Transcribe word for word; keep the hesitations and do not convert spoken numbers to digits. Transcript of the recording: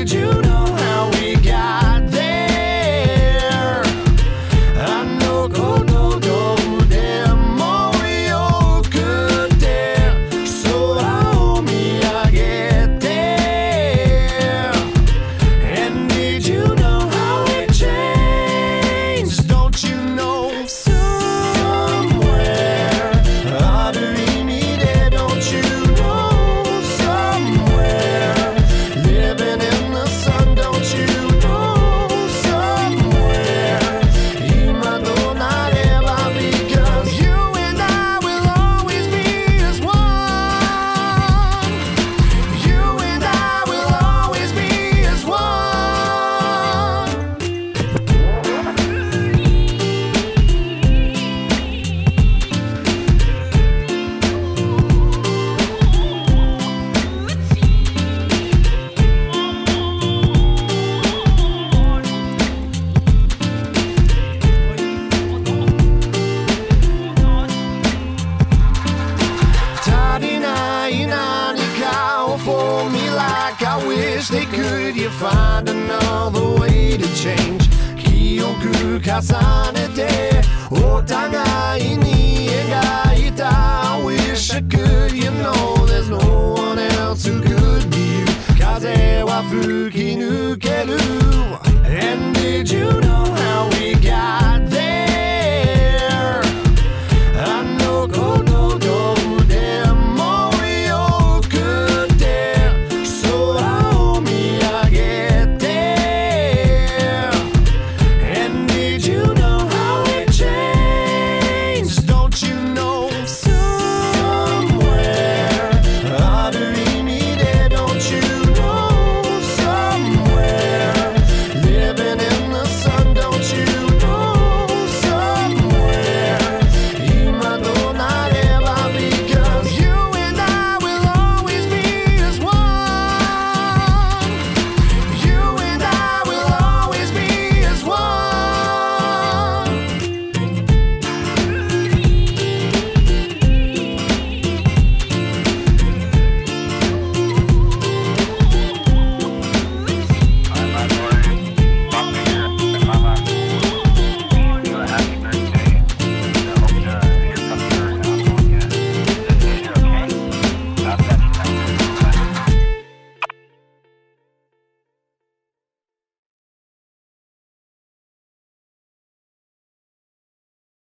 did you know how we got there? I know go no doでもよくて空を見上げて And did you know how it changed? Don't you know somewhere ある意味で Don't you know somewhere living in the sun? Don't you know somewhere 今となれば Because you and I will always be as one. You and I will always be as one. For me like I wish they could. You find another way to change. 記憶重ねてお互いに描いた I wish I could. You know there's no one else who could be you. 風は吹き抜ける